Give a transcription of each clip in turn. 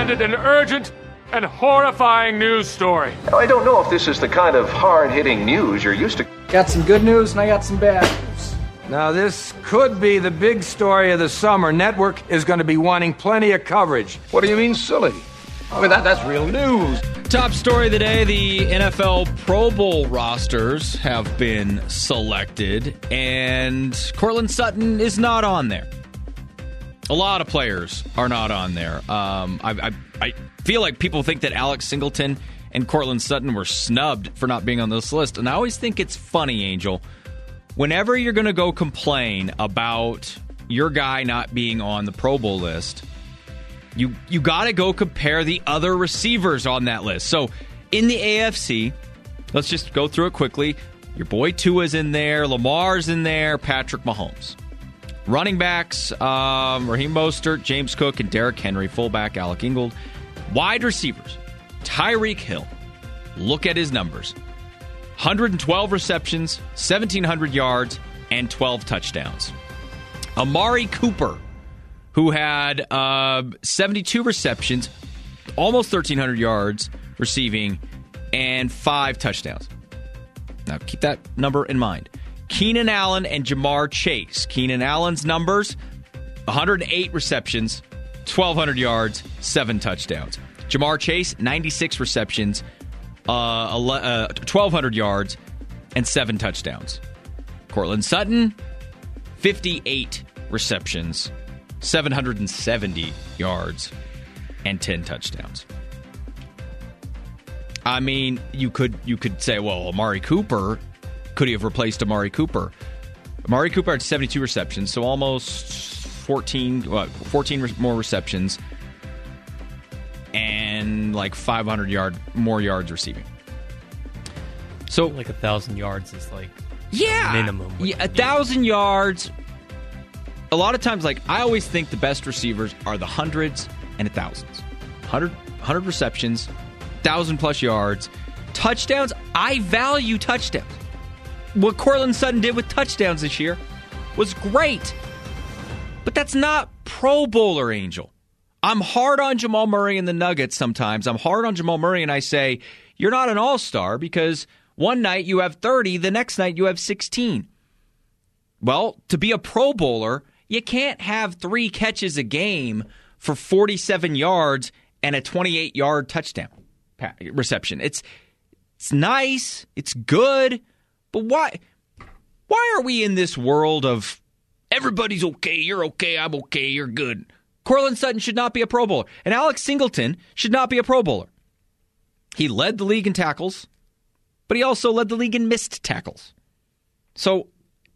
demanded an urgent and horrifying news story. Now, I don't know if this is the kind of hard-hitting news you're used to. Got some good news and I got some bad news. Now, this could be the big story of the summer. Network is going to be wanting plenty of coverage. What do you mean, silly? I mean, that's real news. Top story of the day, the NFL Pro Bowl rosters have been selected, and Courtland Sutton is not on there. A lot of players are not on there. I feel like people think that Alex Singleton and Courtland Sutton were snubbed for not being on this list, and I always think it's funny, Angel. Whenever you're going to go complain about your guy not being on the Pro Bowl list, you got to go compare the other receivers on that list. So in the AFC, let's just go through it quickly. Your boy Tua's in there, Lamar's in there, Patrick Mahomes. Running backs, Raheem Mostert, James Cook, and Derrick Henry. Fullback, Alec Ingold. Wide receivers, Tyreek Hill. Look at his numbers. 112 receptions, 1,700 yards, and 12 touchdowns. Amari Cooper, who had 72 receptions, almost 1,300 yards receiving, and 5 touchdowns. Now, keep that number in mind. Keenan Allen and Jamar Chase. Keenan Allen's numbers, 108 receptions, 1,200 yards, 7 touchdowns. Jamar Chase, 96 receptions, 1,200 yards, and 7 touchdowns. Courtland Sutton, 58 receptions, 770 yards, and 10 touchdowns. I mean, you could say, well, Amari Cooper, could he have replaced Amari Cooper? Amari Cooper had 72 receptions, so almost 14 more receptions, and like 500 more yards receiving. So like 1,000 yards is like minimum. Yeah, 1,000 yards. A lot of times, like, I always think the best receivers are the hundreds and thousands. 100 receptions, 1,000 plus yards. Touchdowns, I value touchdowns. What Courtland Sutton did with touchdowns this year was great. But that's not Pro Bowler, Angel. I'm hard on Jamal Murray and the Nuggets sometimes. I'm hard on Jamal Murray and I say, you're not an all-star because one night you have 30, the next night you have 16. Well, to be a Pro Bowler, you can't have 3 catches a game for 47 yards and a 28-yard touchdown reception. It's nice, it's good, but why are we in this world of everybody's okay, you're okay, I'm okay, you're good? Courtland Sutton should not be a Pro Bowler, and Alex Singleton should not be a Pro Bowler. He led the league in tackles, but he also led the league in missed tackles. So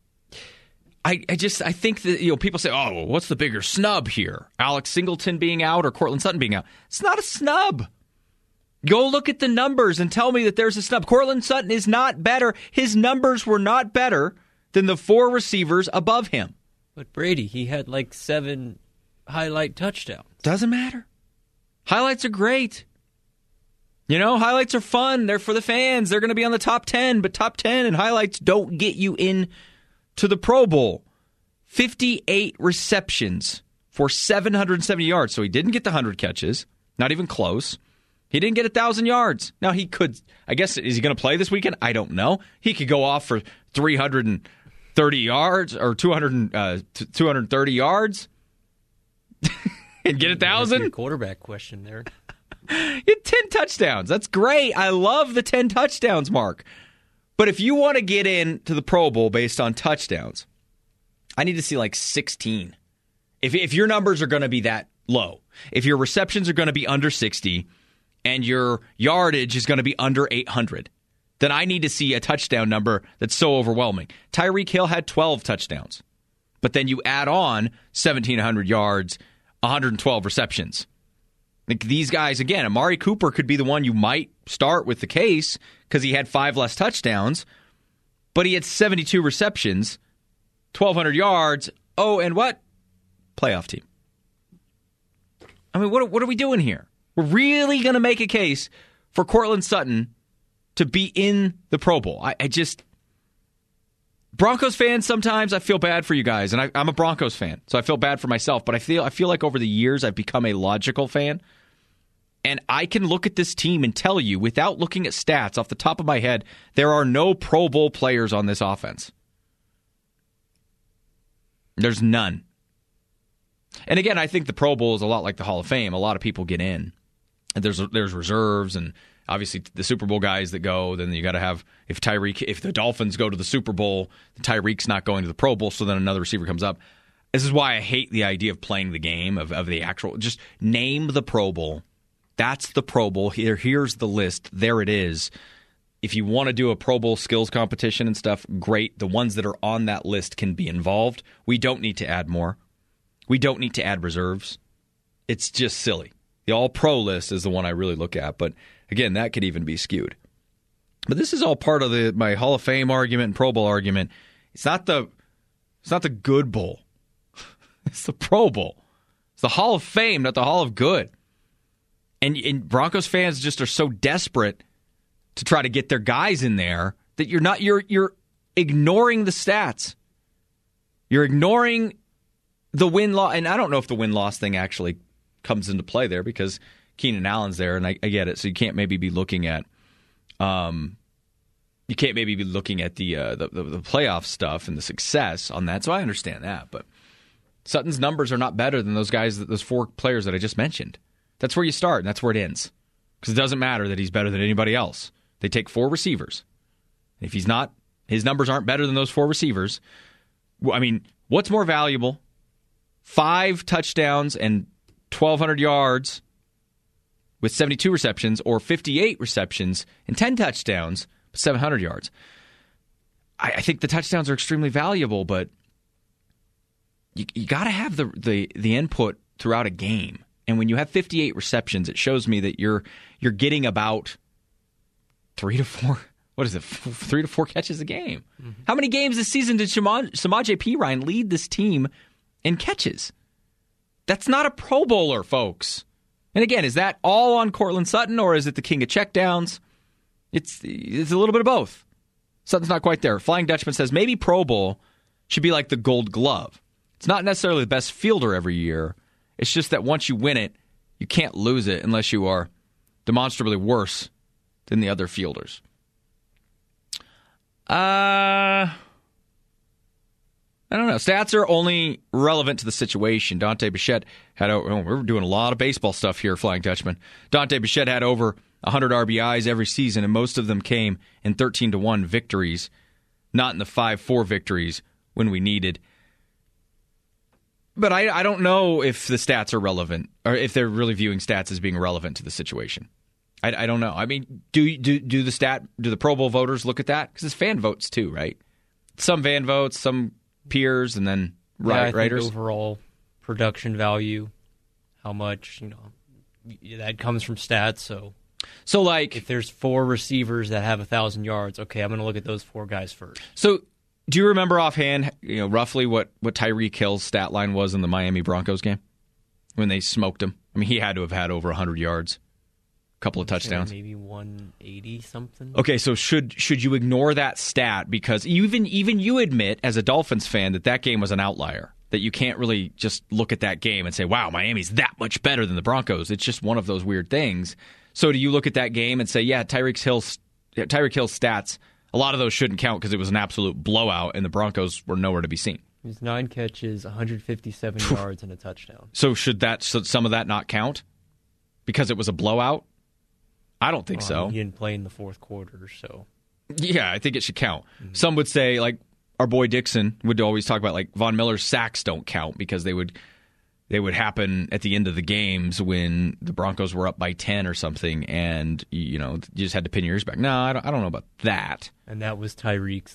I think that, people say, oh, what's the bigger snub here? Alex Singleton being out or Courtland Sutton being out? It's not a snub. Go look at the numbers and tell me that there's a snub. Courtland Sutton is not better. His numbers were not better than the 4 receivers above him. But Brady, he had like 7 highlight touchdowns. Doesn't matter. Highlights are great. Highlights are fun. They're for the fans. They're going to be on the top 10, but top 10 and highlights don't get you in to the Pro Bowl. 58 receptions for 770 yards. So he didn't get the 100 catches. Not even close. He didn't get 1,000 yards. Now he could, I guess, is he going to play this weekend? I don't know. He could go off for 330 yards or 230 yards and get 1,000. Quarterback question there. He had 10 touchdowns. That's great. I love the 10 touchdowns mark. But if you want to get into the Pro Bowl based on touchdowns, I need to see like 16. If your numbers are going to be that low, if your receptions are going to be under 60, and your yardage is going to be under 800, then I need to see a touchdown number that's so overwhelming. Tyreek Hill had 12 touchdowns, but then you add on 1,700 yards, 112 receptions. Like these guys, again, Amari Cooper could be the one you might start with the case because he had 5 less touchdowns, but he had 72 receptions, 1,200 yards. Oh, and what? Playoff team. I mean, what are we doing here? We're really going to make a case for Courtland Sutton to be in the Pro Bowl. I just... Broncos fans, sometimes I feel bad for you guys, and I'm a Broncos fan, so I feel bad for myself, but I feel like over the years I've become a logical fan. And I can look at this team and tell you, without looking at stats off the top of my head, there are no Pro Bowl players on this offense. There's none. And again, I think the Pro Bowl is a lot like the Hall of Fame. A lot of people get in. And there's reserves, and obviously the Super Bowl guys that go. Then you got to have, if the Dolphins go to the Super Bowl, Tyreek's not going to the Pro Bowl, so then another receiver comes up. This is why I hate the idea of playing the game of the actual. Just name the Pro Bowl. That's the Pro Bowl. Here's the list. There it is. If you want to do a Pro Bowl skills competition and stuff, great. The ones that are on that list can be involved. We don't need to add more. We don't need to add reserves. It's just silly. The All-Pro list is the one I really look at. But again, that could even be skewed. But this is all part of my Hall of Fame argument and Pro Bowl argument. It's not the good bowl. It's the Pro Bowl. It's the Hall of Fame, not the Hall of Good. And Broncos fans just are so desperate to try to get their guys in there that you're ignoring the stats. You're ignoring the win-loss. And I don't know if the win-loss thing actually comes into play there because Keenan Allen's there, and I get it. So you can't maybe be looking at the playoff stuff and the success on that. So I understand that, but Sutton's numbers are not better than those four players that I just mentioned. That's where you start, and that's where it ends. Because it doesn't matter that he's better than anybody else. They take four receivers. If he's not, his numbers aren't better than those four receivers. I mean, what's more valuable? 5 touchdowns and 1,200 yards with 72 receptions, or 58 receptions and 10 touchdowns with 700 yards. I think the touchdowns are extremely valuable, but you got to have the input throughout a game. And when you have 58 receptions, it shows me that you're getting about 3 to 4. What is it? 3 to 4 catches a game. Mm-hmm. How many games this season did Samaje Perine lead this team in catches? That's not a Pro Bowler, folks. And again, is that all on Courtland Sutton, or is it the king of checkdowns? It's a little bit of both. Sutton's not quite there. Flying Dutchman says maybe Pro Bowl should be like the Gold Glove. It's not necessarily the best fielder every year. It's just that once you win it, you can't lose it unless you are demonstrably worse than the other fielders. I don't know. Stats are only relevant to the situation. Dante Bichette we're doing a lot of baseball stuff here, Flying Dutchman. Dante Bichette had over 100 RBIs every season, and most of them came in 13-1 victories, not in the 5-4 victories when we needed. But I don't know if the stats are relevant, or if they're really viewing stats as being relevant to the situation. I don't know. I mean, do the Pro Bowl voters look at that? Because it's fan votes too, right? Some fan votes, some peers, and then writers. Overall production value, how much that comes from stats. So like, if there's 4 receivers that have 1,000 yards, okay, I'm going to look at those 4 guys first. So, do you remember offhand, roughly what Tyreek Hill's stat line was in the Miami Broncos game when they smoked him? I mean, he had to have had over 100 yards, a couple of touchdowns, maybe 180 something. Okay, so should you ignore that stat because even you admit as a Dolphins fan that game was an outlier, that you can't really just look at that game and say, "Wow, Miami's that much better than the Broncos." It's just one of those weird things. So do you look at that game and say, "Yeah, Tyreek Hill's stats"? A lot of those shouldn't count because it was an absolute blowout, and the Broncos were nowhere to be seen. It was 9 catches, 157 yards, and a touchdown. So should some of that not count because it was a blowout? I don't think so. He didn't play in the fourth quarter, so. Yeah, I think it should count. Mm-hmm. Some would say, like our boy Dixon would always talk about, like Von Miller's sacks don't count because they would happen at the end of the games when the Broncos were up by 10 or something, and you just had to pin your ears back. No, I don't know about that. And that was Tyreek's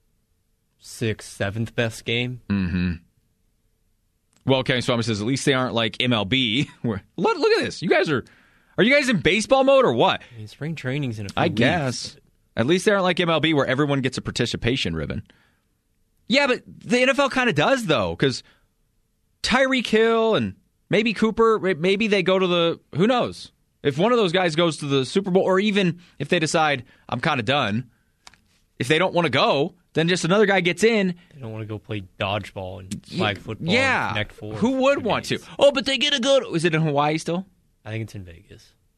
6th, 7th best game. Mm-hmm. Well, Kevin Swami says at least they aren't like MLB. Look at this. You guys are you guys in baseball mode or what? I mean, spring training's in a few I weeks. guess. At least they aren't like MLB where everyone gets a participation ribbon. Yeah, but the NFL kind of does though, because Tyreek Hill and maybe Cooper, maybe they go to who knows? If one of those guys goes to the Super Bowl, or even if they decide, I'm kind of done, if they don't want to go, then just another guy gets in. They don't want to go play dodgeball and flag football. Yeah. And Connect Four. Who would want to? Oh, but they get to go to, is it in Hawaii still? I think it's in Vegas.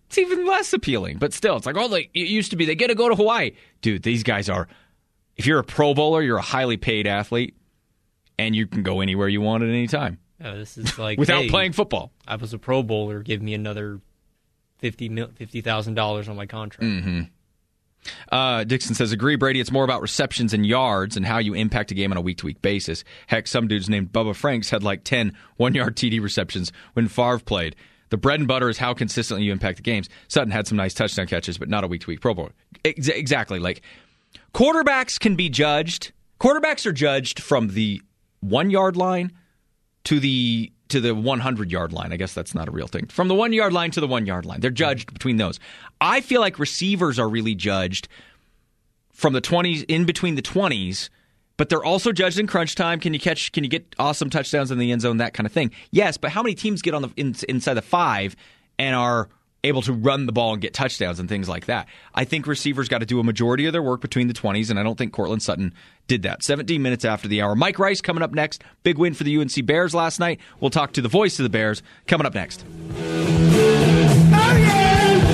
it's even less appealing. But still, it's like, it used to be they get to go to Hawaii. Dude, these guys are, if you're a Pro Bowler, you're a highly paid athlete, and you can go anywhere you want at any time. This is like without playing football. I was a Pro Bowler. Give me another $50,000 on my contract. Mm-hmm. Dixon says, agree, Brady. It's more about receptions and yards and how you impact a game on a week-to-week basis. Heck, some dudes named Bubba Franks had like 10 one-yard TD receptions when Favre played. The bread and butter is how consistently you impact the games. Sutton had some nice touchdown catches, but not a week-to-week Pro Bowler. Exactly. Like, quarterbacks can be judged. Quarterbacks are judged from the 1-yard line to the 100-yard line. I guess that's not a real thing. From the 1-yard line to the 1-yard line. They're judged between those. I feel like receivers are really judged from the 20s, in between the 20s, but they're also judged in crunch time. Can you get awesome touchdowns in the end zone, that kind of thing? Yes, but how many teams get on the inside the 5 and are able to run the ball and get touchdowns and things like that? I think receivers got to do a majority of their work between the 20s, and I don't think Courtland Sutton did that. 17 minutes after the hour. Mike Rice coming up next. Big win for the UNC Bears last night. We'll talk to the voice of the Bears coming up next. Oh, yeah!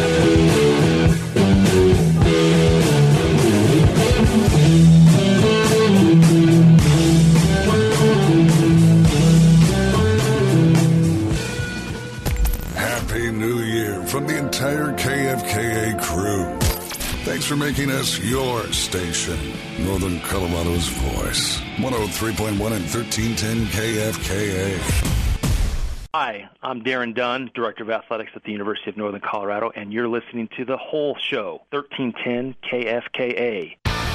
From the entire KFKA crew, thanks for making us your station. Northern Colorado's voice. 103.1 and 1310 KFKA. Hi, I'm Darren Dunn, Director of Athletics at the University of Northern Colorado, and you're listening to The Whole Show, 1310 KFKA.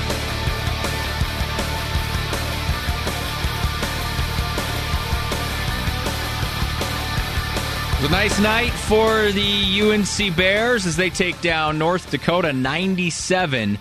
It was a nice night for the UNC Bears as they take down North Dakota 97-87.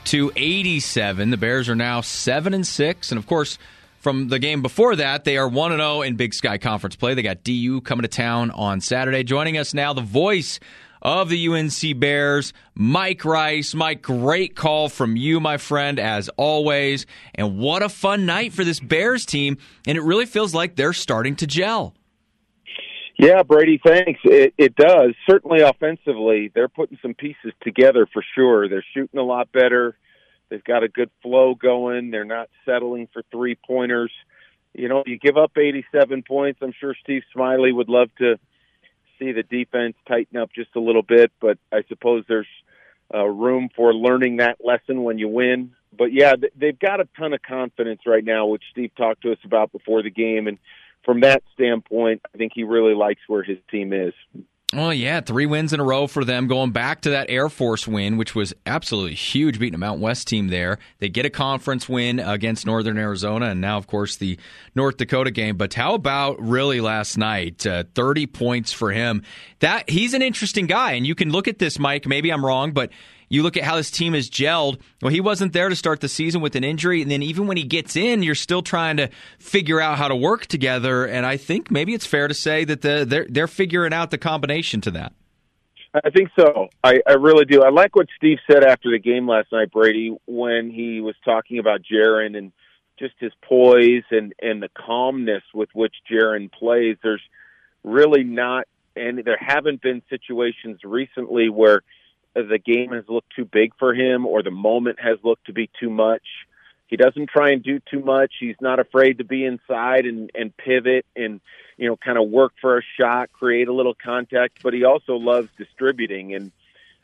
The Bears are now 7-6, and of course, from the game before that, they are 1-0 in Big Sky Conference play. They got DU coming to town on Saturday. Joining us now, the voice of the UNC Bears, Mike Rice. Mike, great call from you, my friend, as always. And what a fun night for this Bears team, and it really feels like they're starting to gel. Yeah, Brady, thanks. It does. Certainly offensively, they're putting some pieces together for sure. They're shooting a lot better. They've got a good flow going. They're not settling for three-pointers. You know, you give up 87 points. I'm sure Steve Smiley would love to see the defense tighten up just a little bit, but I suppose there's room for learning that lesson when you win. But, yeah, they've got a ton of confidence right now, which Steve talked to us about before the game, and from that standpoint, I think he really likes where his team is. Well, yeah, 3 wins in a row for them, going back to that Air Force win, which was absolutely huge, beating a Mountain West team there. They get a conference win against Northern Arizona, and now, of course, the North Dakota game. But how about really last night? 30 points for him. He's an interesting guy, and you can look at this, Mike. Maybe I'm wrong, but you look at how this team has gelled. Well, he wasn't there to start the season with an injury, and then even when he gets in, you're still trying to figure out how to work together. And I think maybe it's fair to say that they're figuring out the combination to that. I think so. I really do. I like what Steve said after the game last night, Brady, when he was talking about Jaren and just his poise and the calmness with which Jaren plays. There's really not, and there haven't been situations recently where the game has looked too big for him or the moment has looked to be too much. He doesn't try and do too much. He's not afraid to be inside and pivot and, you know, kind of work for a shot, create a little contact, but he also loves distributing. And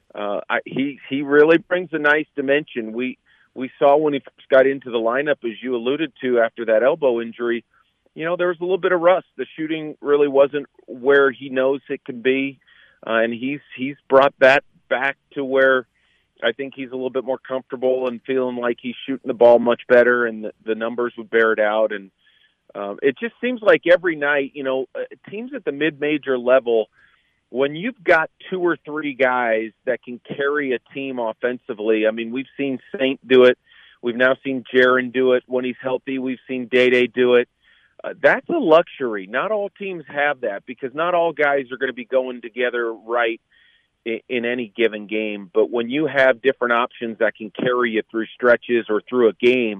he really brings a nice dimension. We saw when he first got into the lineup, as you alluded to, after that elbow injury, you know, there was a little bit of rust. The shooting really wasn't where he knows it can be. And he's brought that back to where I think he's a little bit more comfortable and feeling like he's shooting the ball much better, and the numbers would bear it out. And it just seems like every night, you know, teams at the mid-major level, when you've got 2 or 3 guys that can carry a team offensively, I mean, we've seen Saint do it. We've now seen Jaren do it. When he's healthy, we've seen Day do it. That's a luxury. Not all teams have that because not all guys are going to be going together right in any given game. But when you have different options that can carry you through stretches or through a game,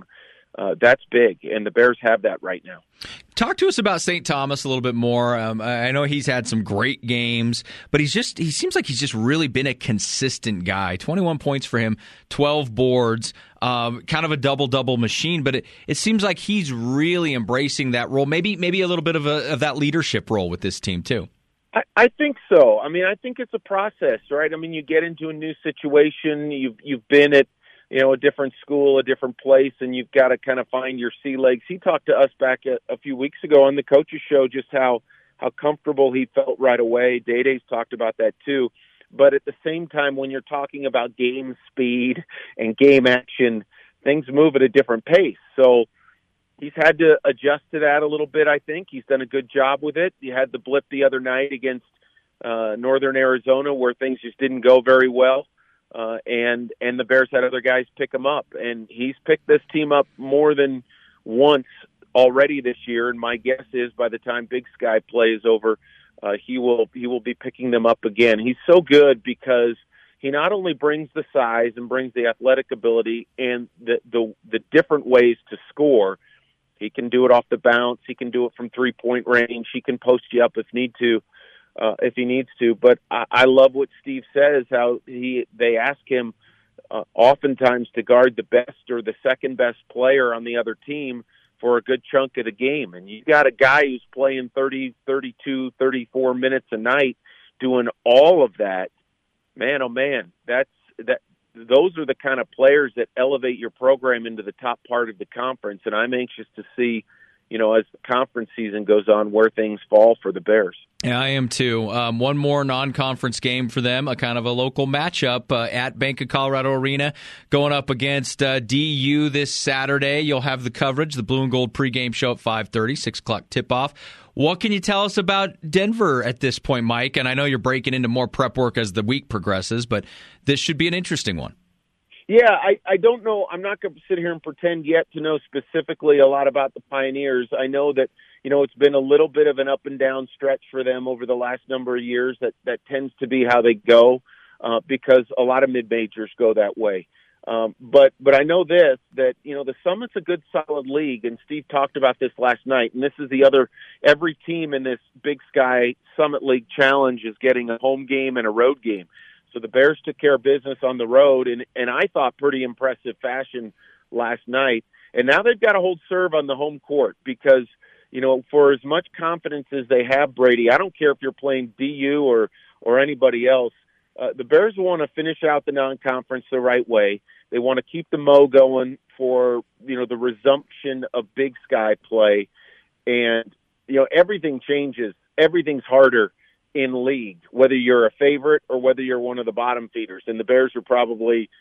That's big, and the Bears have that right now. Talk to us about St. Thomas a little bit more. I know he's had some great games, but he seems like he's just really been a consistent guy. 21 points for him, 12 boards, kind of a double-double machine, but it seems like he's really embracing that role, maybe a little bit of that leadership role with this team too. I think so. I mean, I think it's a process, right? I mean, you get into a new situation, you've been at a different school, a different place, and you've got to kind of find your sea legs. He talked to us back a few weeks ago on the coaches show just how comfortable he felt right away. Day-Day's talked about that too. But at the same time, when you're talking about game speed and game action, things move at a different pace. So he's had to adjust to that a little bit, I think. He's done a good job with it. He had the blip the other night against Northern Arizona where things just didn't go very well. And the Bears had other guys pick him up, and he's picked this team up more than once already this year. And my guess is by the time Big Sky play is over, he will be picking them up again. He's so good because he not only brings the size and brings the athletic ability and the different ways to score. He can do it off the bounce. He can do it from 3-point range. He can post you up if he needs to. But I love what Steve says, how they ask him oftentimes to guard the best or the second best player on the other team for a good chunk of the game. And you got a guy who's playing 30, 32, 34 minutes a night doing all of that. Man, oh man, those are the kind of players that elevate your program into the top part of the conference. And I'm anxious to see, as the conference season goes on, where things fall for the Bears. Yeah, I am too. One more non-conference game for them, a kind of a local matchup at Bank of Colorado Arena, going up against DU this Saturday. You'll have the coverage, the Blue and Gold pregame show at 5:30, 6 o'clock tip-off. What can you tell us about Denver at this point, Mike? And I know you're breaking into more prep work as the week progresses, but this should be an interesting one. Yeah, I don't know. I'm not going to sit here and pretend yet to know specifically a lot about the Pioneers. I know that, it's been a little bit of an up and down stretch for them over the last number of years. That tends to be how they go because a lot of mid-majors go that way. But I know that the Summit's a good solid league, and Steve talked about this last night, and this is every team in this Big Sky Summit League Challenge is getting a home game and a road game. So the Bears took care of business on the road, and I thought pretty impressive fashion last night. And now they've got to hold serve on the home court because, for as much confidence as they have, Brady, I don't care if you're playing DU or anybody else, the Bears want to finish out the non-conference the right way. They want to keep the Mo going for, the resumption of Big Sky play. And, everything changes. Everything's harder in league, whether you're a favorite or whether you're one of the bottom feeders. And the Bears are probably,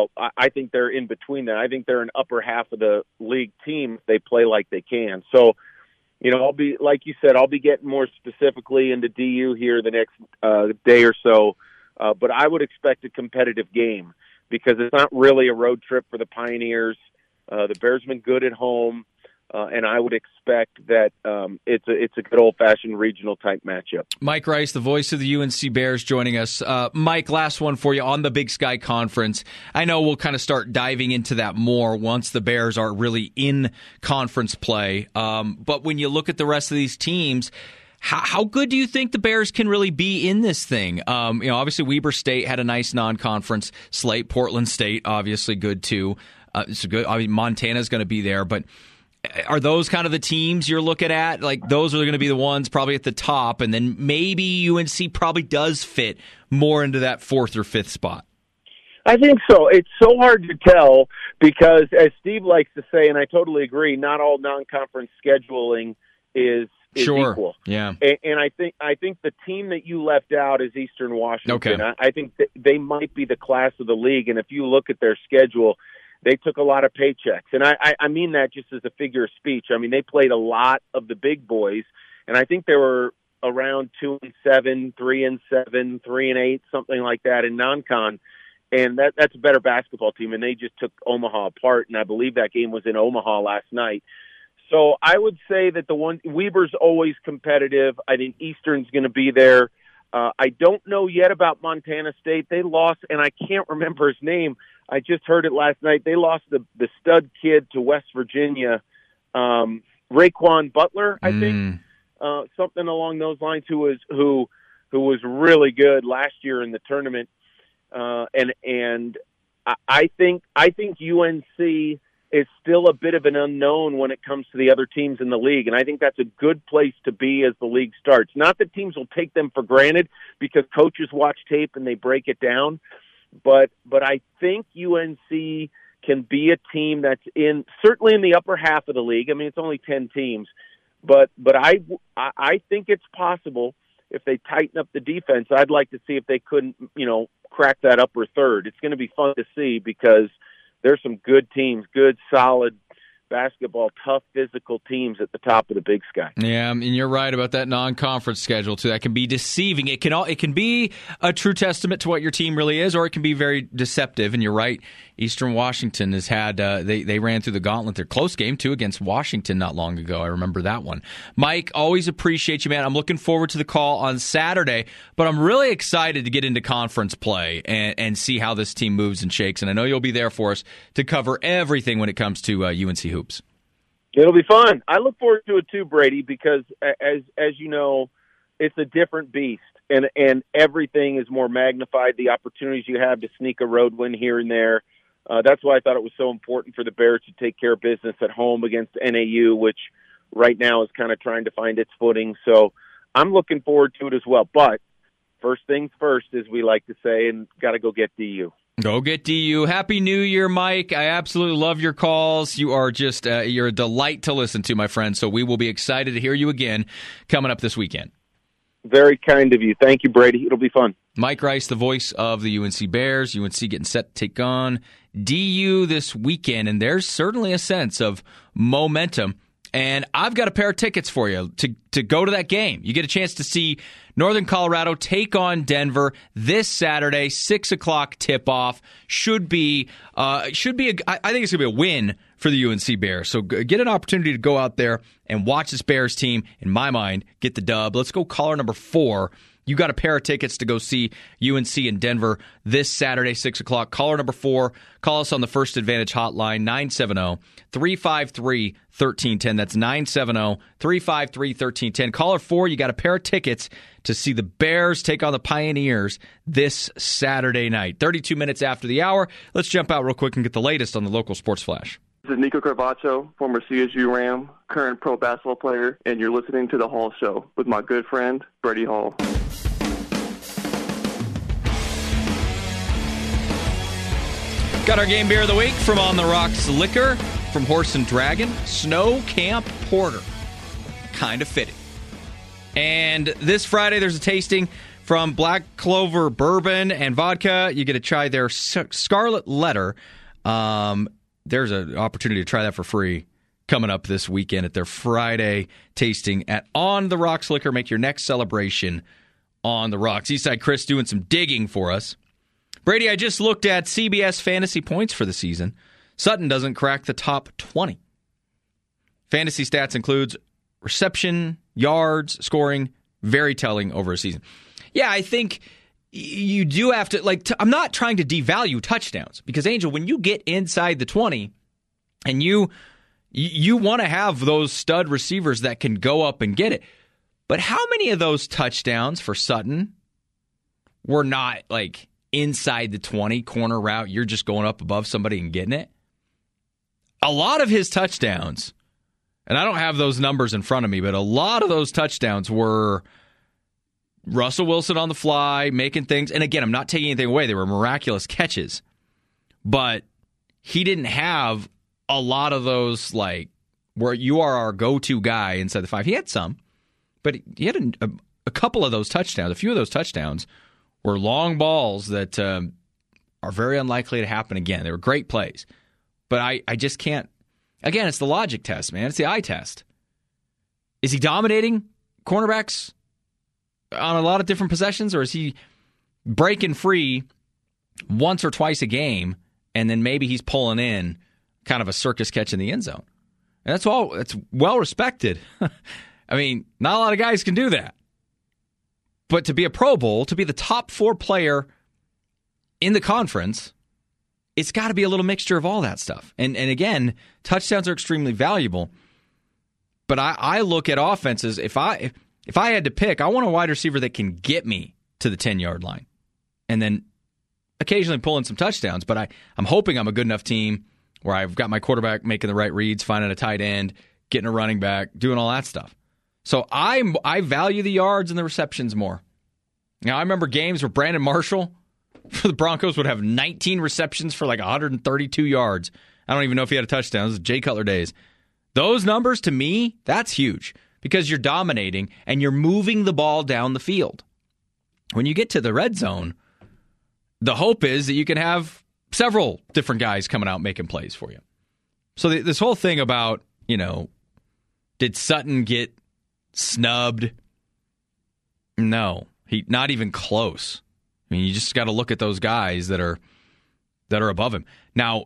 I think they're in between that. I think they're an upper half of the league team if they play like they can. So, I'll be, like you said, I'll be getting more specifically into DU here the next day or so. But I would expect a competitive game because it's not really a road trip for the Pioneers. The Bears have been good at home. And I would expect that it's a good old-fashioned regional-type matchup. Mike Rice, the voice of the UNC Bears, joining us. Mike, last one for you on the Big Sky Conference. I know we'll kind of start diving into that more once the Bears are really in conference play. But when you look at the rest of these teams, how good do you think the Bears can really be in this thing? Obviously Weber State had a nice non-conference slate. Portland State, obviously good too. It's good. I mean, Montana's going to be there, but are those kind of the teams you're looking at? Like, those are going to be the ones probably at the top, and then maybe UNC probably does fit more into that 4th or 5th spot. I think so. It's so hard to tell because, as Steve likes to say, and I totally agree, not all non-conference scheduling is sure. Equal. Yeah. And I think the team that you left out is Eastern Washington. Okay. I think that they might be the class of the league, and if you look at their schedule, they took a lot of paychecks. And I mean that just as a figure of speech. I mean, they played a lot of the big boys, and I think they were around 2-7, 3-7, 3-8, something like that in non-con. And that's a better basketball team, and they just took Omaha apart, and I believe that game was in Omaha last night. So I would say that Weber's always competitive. I think Eastern's going to be there. I don't know yet about Montana State. They lost, and I can't remember his name. I just heard it last night. They lost the stud kid to West Virginia, Raquan Butler, I think, something along those lines. Who was really good last year in the tournament, and I think UNC is still a bit of an unknown when it comes to the other teams in the league, and I think that's a good place to be as the league starts. Not that teams will take them for granted because coaches watch tape and they break it down, but I think UNC can be a team that's certainly in the upper half of the league. I mean, it's only 10 teams, but I think it's possible if they tighten up the defense. I'd like to see if they couldn't, crack that upper third. It's going to be fun to see because there's some good teams, good, solid basketball, tough, physical teams at the top of the Big Sky. Yeah, and you're right about that non-conference schedule, too. That can be deceiving. It can be a true testament to what your team really is, or it can be very deceptive, and you're right. Eastern Washington has had, they ran through the gauntlet. Their close game, too, against Washington not long ago. I remember that one. Mike, always appreciate you, man. I'm looking forward to the call on Saturday, but I'm really excited to get into conference play and see how this team moves and shakes, and I know you'll be there for us to cover everything when it comes to UNC hoops. It'll be fun. I look forward to it, too, Brady, because, as you know, it's a different beast, and everything is more magnified, the opportunities you have to sneak a road win here and there. That's why I thought it was so important for the Bears to take care of business at home against NAU, which right now is kind of trying to find its footing. So I'm looking forward to it as well. But first things first, as we like to say, and got to go get DU. Go get DU. Happy New Year, Mike. I absolutely love your calls. You are just you're a delight to listen to, my friend. So we will be excited to hear you again coming up this weekend. Very kind of you. Thank you, Brady. It'll be fun. Mike Rice, the voice of the UNC Bears. UNC getting set to take on DU this weekend, and there's certainly a sense of momentum. And I've got a pair of tickets for you to go to that game. You get a chance to see Northern Colorado take on Denver this Saturday, 6 o'clock tip-off. Should be I think it's going to be a win for the UNC Bears. So get an opportunity to go out there and watch this Bears team, in my mind, get the dub. Let's go caller number 4. You got a pair of tickets to go see UNC in Denver this Saturday, 6 o'clock. Caller number 4, call us on the First Advantage hotline, 970-353-1310. That's 970-353-1310. Caller 4, you got a pair of tickets to see the Bears take on the Pioneers this Saturday night. 32 minutes after the hour. Let's jump out real quick and get the latest on the local sports flash. This is Nico Carvacho, former CSU Ram, current pro basketball player, and you're listening to The Hall Show with my good friend, Brady Hall. Got our game beer of the week from On the Rocks Liquor, from Horse and Dragon, Snow Camp Porter. Kind of fitting. And this Friday, there's a tasting from Black Clover Bourbon and Vodka. You get to try their Scarlet Letter. There's an opportunity to try that for free coming up this weekend at their Friday tasting at On the Rocks Liquor. Make your next celebration on the rocks. Eastside Chris doing some digging for us. Brady, I just looked at CBS fantasy points for the season. Sutton doesn't crack the top 20. Fantasy stats includes reception, yards, scoring, very telling over a season. Yeah, I think you do have to, I'm not trying to devalue touchdowns because, Angel, when you get inside the 20 and you want to have those stud receivers that can go up and get it, but how many of those touchdowns for Sutton were not, inside the 20 corner route, you're just going up above somebody and getting it? A lot of his touchdowns, and I don't have those numbers in front of me, but a lot of those touchdowns were Russell Wilson on the fly, making things. And again, I'm not taking anything away. They were miraculous catches. But he didn't have a lot of those, where you are our go-to guy inside the 5. He had some, but he had a couple of those touchdowns. A few of those touchdowns were long balls that are very unlikely to happen again. They were great plays. But I just can't. Again, it's the logic test, man. It's the eye test. Is he dominating cornerbacks on a lot of different possessions, or is he breaking free once or twice a game, and then maybe he's pulling in kind of a circus catch in the end zone? And that's well respected. I mean, not a lot of guys can do that. But to be a Pro Bowl, to be the top 4 player in the conference, it's got to be a little mixture of all that stuff. And again, touchdowns are extremely valuable. But I look at offenses, if I had to pick, I want a wide receiver that can get me to the 10-yard line. And then occasionally pull in some touchdowns. But I'm hoping I'm a good enough team where I've got my quarterback making the right reads, finding a tight end, getting a running back, doing all that stuff. So I value the yards and the receptions more. Now, I remember games where Brandon Marshall for the Broncos would have 19 receptions for like 132 yards. I don't even know if he had a touchdown. This is Jay Cutler days. Those numbers, to me, that's huge because you're dominating and you're moving the ball down the field. When you get to the red zone, the hope is that you can have several different guys coming out making plays for you. So this whole thing about, did Sutton get snubbed? No, not even close. I mean, you just got to look at those guys that are above him. Now,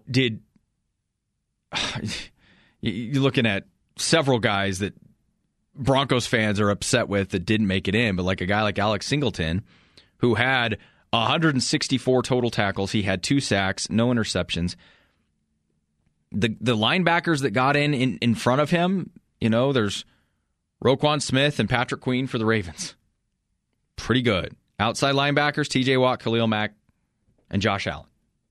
you're looking at several guys that Broncos fans are upset with that didn't make it in, but like a guy like Alex Singleton, who had 164 total tackles, he had 2 sacks, no interceptions. The linebackers that got in front of him, there's Roquan Smith and Patrick Queen for the Ravens. Pretty good. Outside linebackers, TJ Watt, Khalil Mack, and Josh Allen.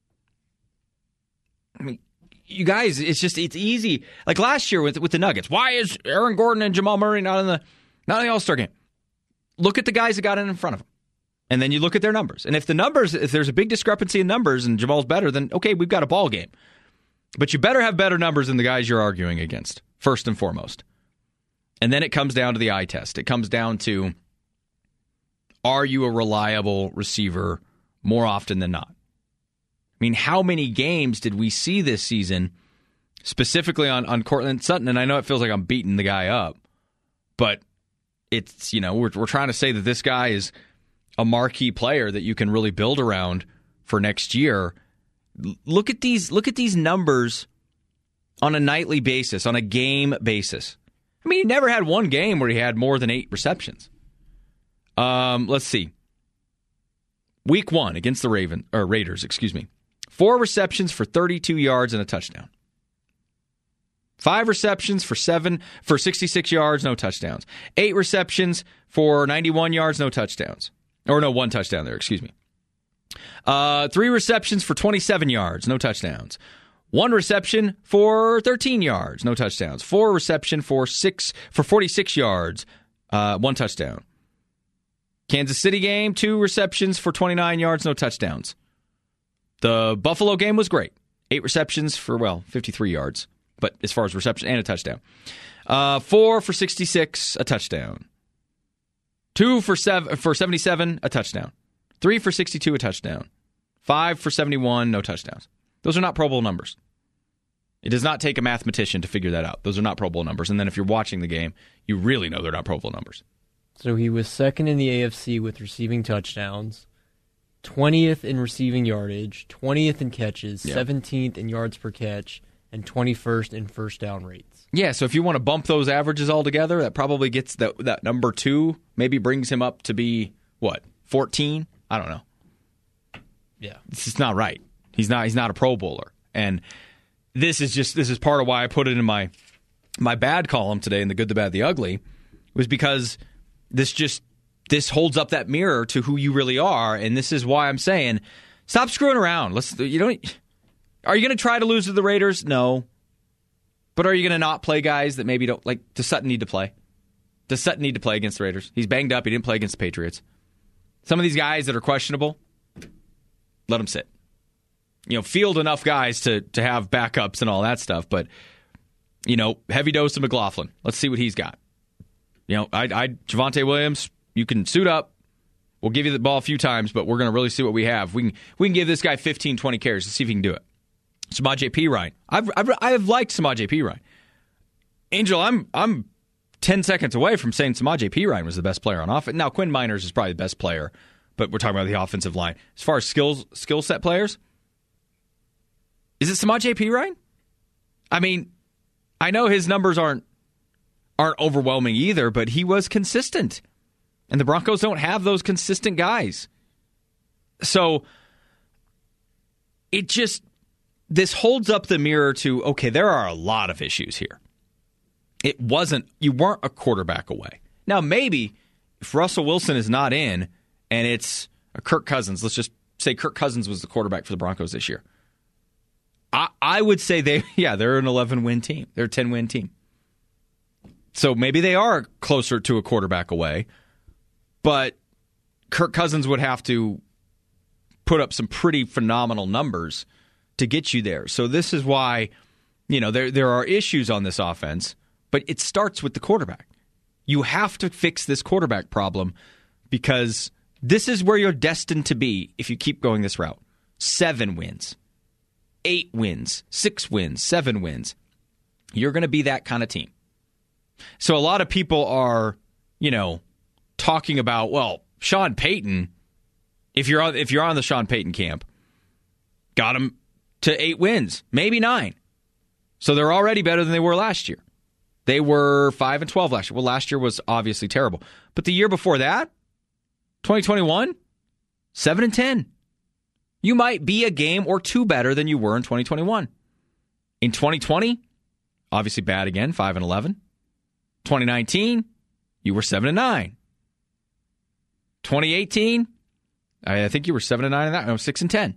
I mean, you guys, it's easy. Like last year with the Nuggets, why is Aaron Gordon and Jamal Murray not in the All-Star game? Look at the guys that got in front of them. And then you look at their numbers. And if there's a big discrepancy in numbers and Jamal's better, then okay, we've got a ball game. But you better have better numbers than the guys you're arguing against, first and foremost. And then it comes down to the eye test. It comes down to, are you a reliable receiver more often than not? I mean, how many games did we see this season, specifically on Courtland Sutton? And I know it feels like I'm beating the guy up, but it's, we're trying to say that this guy is a marquee player that you can really build around for next year. Look at these numbers on a nightly basis, on a game basis. I mean, he never had one game where he had more than 8 receptions. Let's see. Week 1 against the Raiders, 4 receptions for 32 yards and a touchdown. 5 receptions for 66 yards, no touchdowns. 8 receptions for 91 yards, no touchdowns. Or no, 1 touchdown there, 3 receptions for 27 yards, no touchdowns. 1 reception for 13 yards, no touchdowns. 4 reception for 46 yards, 1 touchdown. Kansas City game, 2 receptions for 29 yards, no touchdowns. The Buffalo game was great. 8 receptions for, 53 yards. But as far as reception and a touchdown. 4 for 66, a touchdown. 2 for 77, a touchdown. 3 for 62, a touchdown. 5 for 71, no touchdowns. Those are not Pro Bowl numbers. It does not take a mathematician to figure that out. Those are not Pro Bowl numbers. And then if you're watching the game, you really know they're not Pro Bowl numbers. So he was second in the AFC with receiving touchdowns, 20th in receiving yardage, 20th in catches, 17th in yards per catch, and 21st in first down rates. Yeah, so if you want to bump those averages all together, that probably gets that number 2, maybe brings him up to be, 14? I don't know. Yeah. This is not right. He's not a Pro Bowler. And this is part of why I put it in my bad column today in the Good, the Bad, the Ugly, was because this holds up that mirror to who you really are, and this is why I'm saying, stop screwing around. Are you going to try to lose to the Raiders? No. But are you going to not play guys that maybe don't, does Sutton need to play? Does Sutton need to play against the Raiders? He's banged up. He didn't play against the Patriots. Some of these guys that are questionable, let them sit. Field enough guys to have backups and all that stuff, but, heavy dose of McLaughlin. Let's see what he's got. Javonte Williams, you can suit up. We'll give you the ball a few times, but we're going to really see what we have. We can give this guy 15, 20 carries to see if he can do it. Samaje Perine. I've liked Samaje Perine. Angel, I'm 10 seconds away from saying Samaje Perine was the best player on offense. Now, Quinn Miners is probably the best player, but we're talking about the offensive line. As far as skill set players, is it Samaje Perine? I mean, I know his numbers aren't overwhelming either, but he was consistent. And the Broncos don't have those consistent guys. So this holds up the mirror to, okay, there are a lot of issues here. You weren't a quarterback away. Now, maybe if Russell Wilson is not in and it's a Kirk Cousins, let's just say Kirk Cousins was the quarterback for the Broncos this year. I would say they're an 11-win team. They're a 10-win team. So maybe they are closer to a quarterback away, but Kirk Cousins would have to put up some pretty phenomenal numbers to get you there. So this is why, there are issues on this offense, but it starts with the quarterback. You have to fix this quarterback problem because this is where you're destined to be if you keep going this route. 7 wins, 8 wins, 6 wins, 7 wins. You're going to be that kind of team. So a lot of people are, talking about, well, Sean Payton, if you're on the Sean Payton camp, got him to 8 wins, maybe 9. So they're already better than they were last year. They were 5-12 last year. Well, last year was obviously terrible. But the year before that, 2021, 7-10. You might be a game or 2 better than you were in 2021. In 2020, obviously bad again, 5-11. 2019, you were 7-9. 2018, I think you were 7-9 in that. No, 6-10.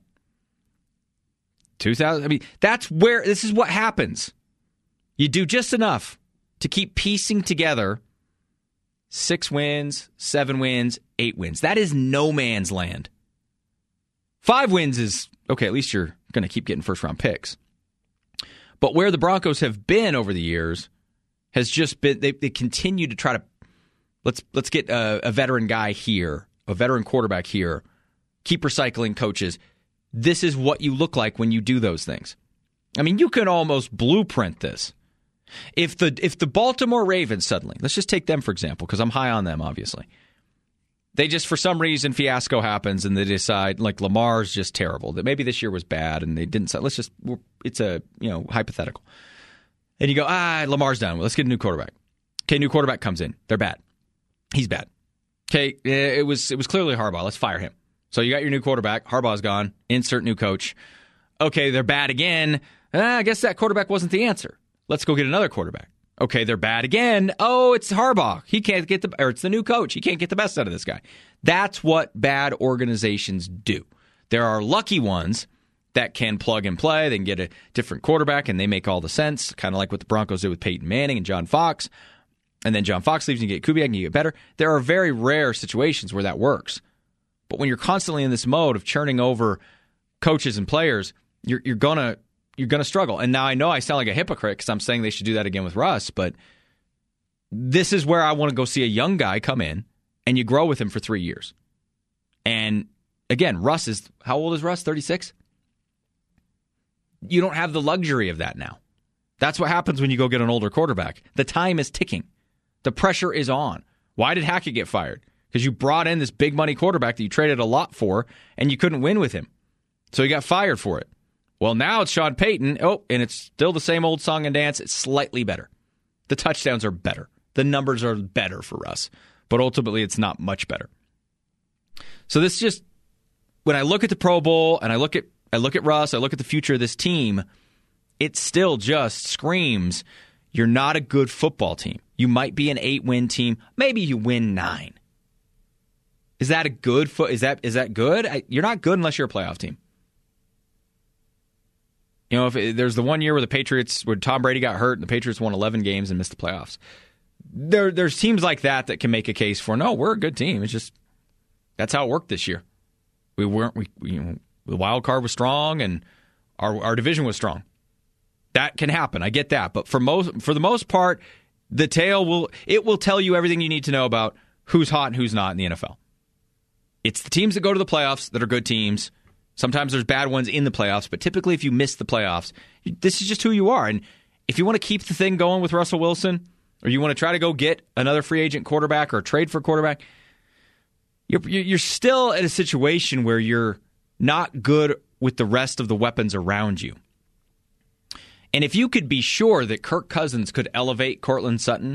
2000. This is what happens. You do just enough to keep piecing together 6 wins, 7 wins, 8 wins. That is no man's land. 5 wins is, okay, at least you're going to keep getting first-round picks. But where the Broncos have been over the years has just been, they continue to try to, let's get a veteran guy here, a veteran quarterback here, keep recycling coaches. This is what you look like when you do those things. I mean, you can almost blueprint this. If the Baltimore Ravens suddenly, let's just take them for example, because I'm high on them, obviously. They just, for some reason, fiasco happens and they decide, like, Lamar's just terrible, that maybe this year was bad and they didn't, it's a, hypothetical. And you go, Lamar's done. Well, let's get a new quarterback. Okay, new quarterback comes in. They're bad. He's bad. Okay, it was clearly Harbaugh. Let's fire him. So you got your new quarterback. Harbaugh's gone. Insert new coach. Okay, they're bad again. I guess that quarterback wasn't the answer. Let's go get another quarterback. Okay, they're bad again. Oh, it's Harbaugh. He can't get it's the new coach. He can't get the best out of this guy. That's what bad organizations do. There are lucky ones that can plug and play. They can get a different quarterback, and they make all the sense, kind of like what the Broncos did with Peyton Manning and John Fox. And then John Fox leaves and you get Kubiak and you get better. There are very rare situations where that works. But when you're constantly in this mode of churning over coaches and players, you're gonna struggle. And now I know I sound like a hypocrite because I'm saying they should do that again with Russ, but this is where I want to go see a young guy come in and you grow with him for 3 years. And again, Russ is, how old is Russ? 36? You don't have the luxury of that now. That's what happens when you go get an older quarterback. The time is ticking. The pressure is on. Why did Hackett get fired? Because you brought in this big money quarterback that you traded a lot for and you couldn't win with him. So he got fired for it. Well, now it's Sean Payton. Oh, and it's still the same old song and dance. It's slightly better. The touchdowns are better. The numbers are better for us. But ultimately, it's not much better. So this just, when I look at the Pro Bowl and I look at Russ, I look at the future of this team, it still just screams, you're not a good football team. You might be an 8-win team. Maybe you win 9. Is that a good is that good? You're not good unless you're a playoff team. You know, if there's the one year where Tom Brady got hurt and the Patriots won 11 games and missed the playoffs. There's teams like that can make a case for, no, we're a good team. It's just, that's how it worked this year. The wild card was strong and our division was strong. That can happen. I get that. But for the most part, the tail will tell you everything you need to know about who's hot and who's not in the NFL. It's the teams that go to the playoffs that are good teams. Sometimes there's bad ones in the playoffs, but typically if you miss the playoffs, this is just who you are. And if you want to keep the thing going with Russell Wilson, or you want to try to go get another free agent quarterback or trade for a quarterback, you're still at a situation where you're not good with the rest of the weapons around you. And if you could be sure that Kirk Cousins could elevate Courtland Sutton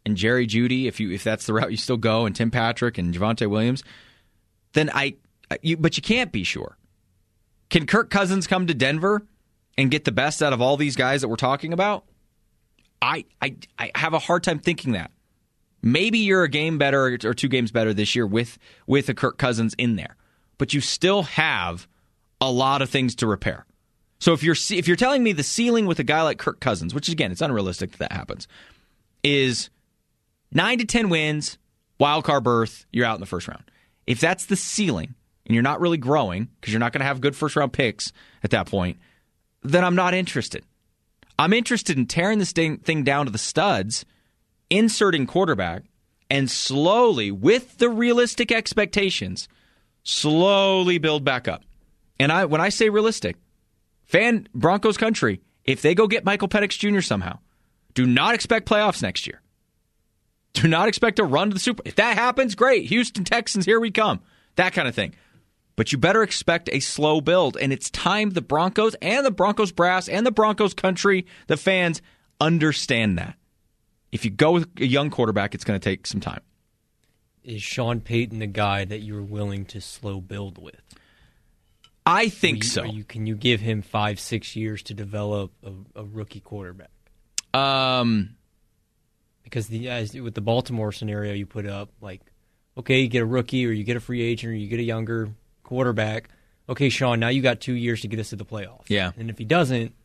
and Jerry Jeudy, if that's the route you still go, and Tim Patrick and Javonte Williams, then but you can't be sure. Can Kirk Cousins come to Denver and get the best out of all these guys that we're talking about? I have a hard time thinking that. Maybe you're a game better or 2 games better this year with a Kirk Cousins in there, but you still have a lot of things to repair. So if you're telling me the ceiling with a guy like Kirk Cousins, which again, it's unrealistic that happens, is 9 to 10 wins, wild card berth, you're out in the first round. If that's the ceiling and you're not really growing because you're not going to have good first round picks at that point, then I'm not interested. I'm interested in tearing this thing down to the studs, inserting quarterback, and slowly, with the realistic expectations, slowly build back up. And when I say realistic, fan Broncos country, if they go get Michael Penix Jr. somehow, do not expect playoffs next year. Do not expect a run to the Super Bowl. If that happens, great. Houston Texans, here we come. That kind of thing. But you better expect a slow build, and it's time the Broncos and the Broncos brass and the Broncos country, the fans, understand that. If you go with a young quarterback, it's going to take some time. Is Sean Payton the guy that you're willing to slow build with? I think so. Can you give him 5-6 years to develop a rookie quarterback? Because with the Baltimore scenario you put up, like, okay, you get a rookie or you get a free agent or you get a younger quarterback. Okay, Sean, now you got 2 years to get us to the playoffs. Yeah. And if he doesn't,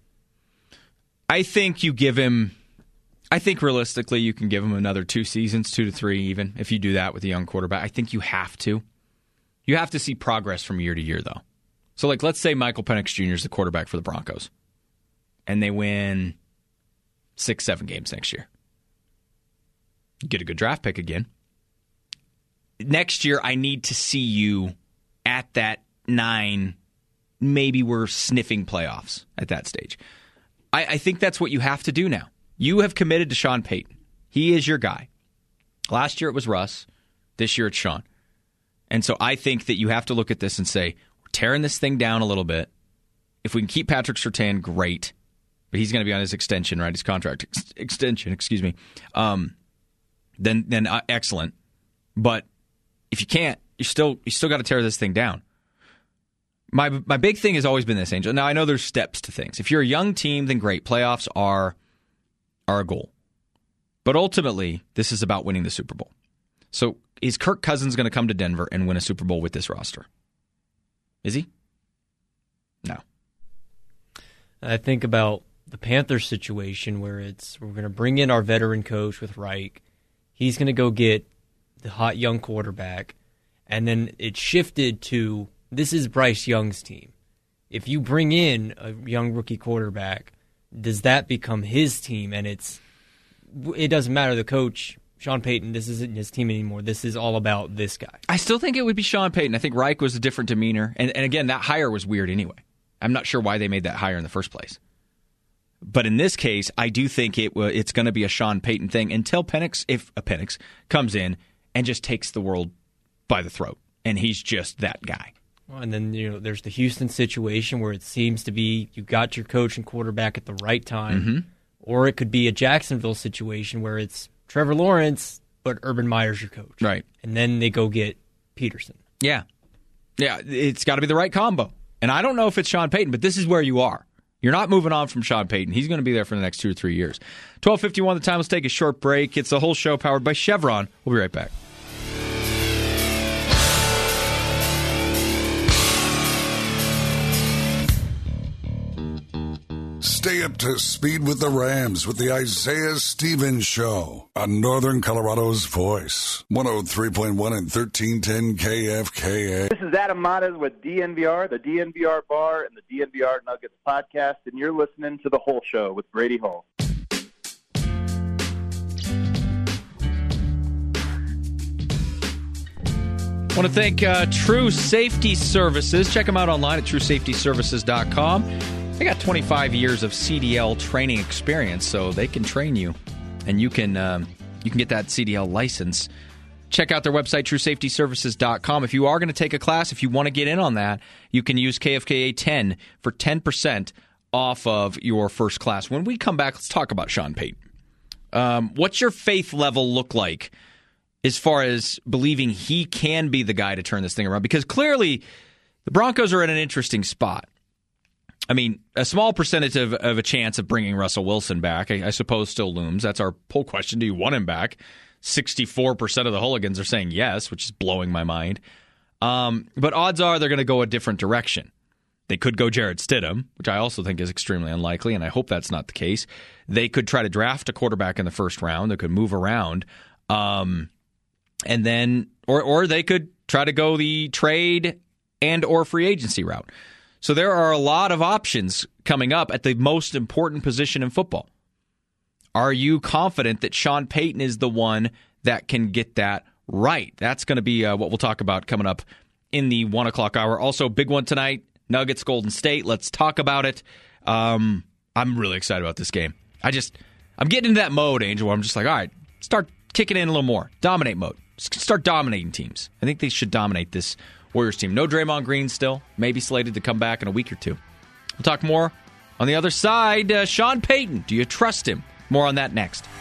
I think you give him. I think realistically you can give him another 2 seasons, 2 to 3 even, if you do that with a young quarterback. I think you have to. You have to see progress from year to year, though. So, like, let's say Michael Penix Jr. is the quarterback for the Broncos, and they win 6-7 games next year. You get a good draft pick again. Next year, I need to see you at that 9. Maybe we're sniffing playoffs at that stage. I think that's what you have to do now. You have committed to Sean Payton. He is your guy. Last year it was Russ. This year it's Sean. And so I think that you have to look at this and say, we're tearing this thing down a little bit. If we can keep Patrick Surtain, great. But he's going to be on his extension, right? His contract extension, excuse me. Then excellent. But if you can't, you still got to tear this thing down. My big thing has always been this, Angel. Now, I know there's steps to things. If you're a young team, then great. Playoffs are a goal. But ultimately, this is about winning the Super Bowl. So is Kirk Cousins going to come to Denver and win a Super Bowl with this roster? Is he? No. I think about the Panthers situation where we're going to bring in our veteran coach with Reich. He's going to go get the hot young quarterback. And then it shifted to, this is Bryce Young's team. If you bring in a young rookie quarterback, does that become his team? And it doesn't matter, the coach, Sean Payton, this isn't his team anymore. This is all about this guy. I still think it would be Sean Payton. I think Reich was a different demeanor. And again, that hire was weird anyway. I'm not sure why they made that hire in the first place. But in this case, I do think it's going to be a Sean Payton thing until Penix comes in and just takes the world by the throat. And he's just that guy. Well, and then there's the Houston situation where it seems to be you got your coach and quarterback at the right time. Mm-hmm. Or it could be a Jacksonville situation where it's Trevor Lawrence, but Urban Meyer's your coach. Right. And then they go get Peterson. Yeah. Yeah, it's got to be the right combo. And I don't know if it's Sean Payton, but this is where you are. You're not moving on from Sean Payton. He's going to be there for the next 2 or 3 years. 12:51 the time. Let's take a short break. It's the whole show powered by Chevron. We'll be right back. Stay up to speed with the Rams with the Isaiah Stevens Show on Northern Colorado's Voice. 103.1 and 1310 KFKA. This is Adam Mares with DNVR, the DNVR Bar, and the DNVR Nuggets podcast, and you're listening to The Whole Show with Brady Hall. I want to thank True Safety Services. Check them out online at truesafetyservices.com. They got 25 years of CDL training experience, so they can train you, and you can get that CDL license. Check out their website, truesafetyservices.com. If you are going to take a class, if you want to get in on that, you can use KFKA 10 for 10% off of your first class. When we come back, let's talk about Sean Payton. What's your faith level look like as far as believing he can be the guy to turn this thing around? Because clearly the Broncos are in an interesting spot. I mean, a small percentage of a chance of bringing Russell Wilson back, I suppose, still looms. That's our poll question. Do you want him back? 64% of the hooligans are saying yes, which is blowing my mind. But odds are they're going to go a different direction. They could go Jarrett Stidham, which I also think is extremely unlikely, and I hope that's not the case. They could try to draft a quarterback in the first round. They could move around. And then, or they could try to go the trade and or free agency route. So there are a lot of options coming up at the most important position in football. Are you confident that Sean Payton is the one that can get that right? That's going to be what we'll talk about coming up in the 1 o'clock hour. Also, big one tonight, Nuggets, Golden State. Let's talk about it. I'm really excited about this game. I'm getting into that mode, Angel, where I'm just like, all right, start kicking in a little more. Dominate mode. Start dominating teams. I think they should dominate this Warriors team. No Draymond Green still. Maybe slated to come back in a week or two. We'll talk more on the other side. Sean Payton, do you trust him? More on that next.